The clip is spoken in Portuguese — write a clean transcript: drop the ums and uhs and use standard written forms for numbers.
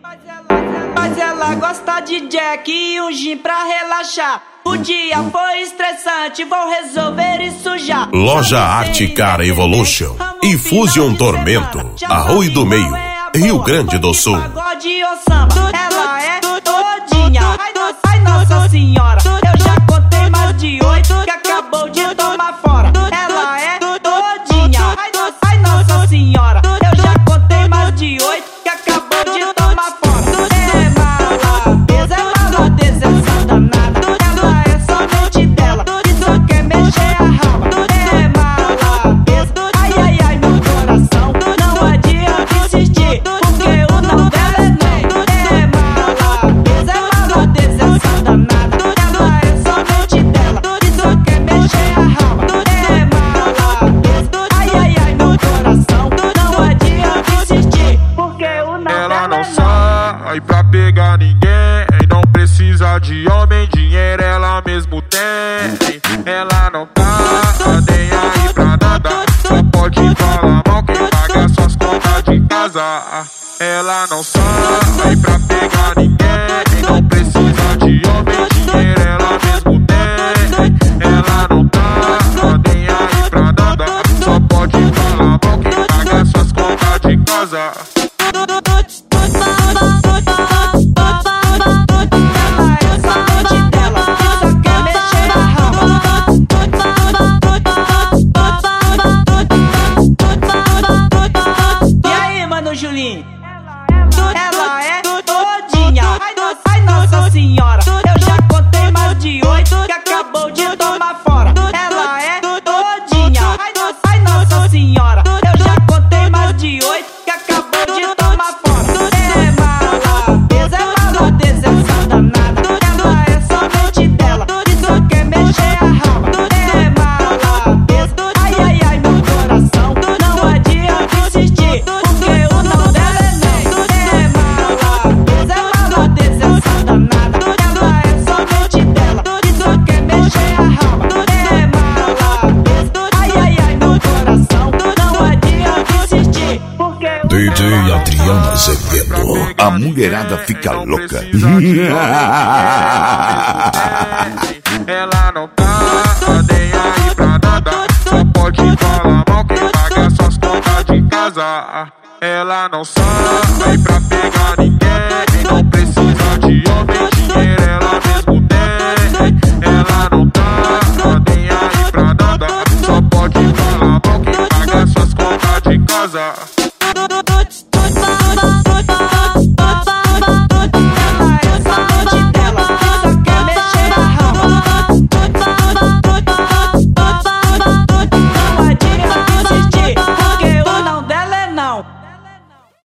Mas ela gosta de Jack e um gin pra relaxar. O dia foi estressante, vou resolver isso já. Loja Arte Cara Evolution e Fusion Tormento, Arroio do Meio, Rio Grande do Sul. Ela é todinha, ai nossa senhora. Eu já contei mais de 8 que acabou de tomar fora. Ela é todinha, ai nossa senhora. Eu já contei mais de 8 que acabou de tomar fora. É maladeza, essa danada. Ela é somente dela e só quer mexer a raba. É maladeza, ai ai meu coração. Não adianta insistir, porque o não dela é não. É maladeza, essa danada. Ela é somente dela e só quer mexer a raba. É maladeza, ai ai meu coração. Não adianta insistir, porque o não dela é não. Ela não sai pra pegar ninguém, não precisa de homem, dinheiro ela mesmo tem. Ela não tá nem aí pra nada, só pode falar mal quem paga suas contas de casa. Ela não sai pra pegar ninguém, não precisa de homem, dinheiro ela mesmo tem. Ela não tá nem aí pra nada, só pode falar mal quem paga suas contas de casa. Ela é todinha, ai nossa senhora. Eu já contei mais de 8 que acabou de tomar fora. Ela é todinha, ai nossa senhora. Eu já contei mais de 8 que acabou de tomar fora. É maladeza, essa danada. Ela é somente dela e só quer mexer a raba. É maladeza, ai ai meu coração. Não adianta insistir, porque o não dela é não. DJ Adriano Azevedo, a mulherada fica louca. Ela não tá nem aí pra nada, só pode falar mal quem paga suas contas de casa. Ela não sai pra pegar ninguém, não precisa de homem, dinheiro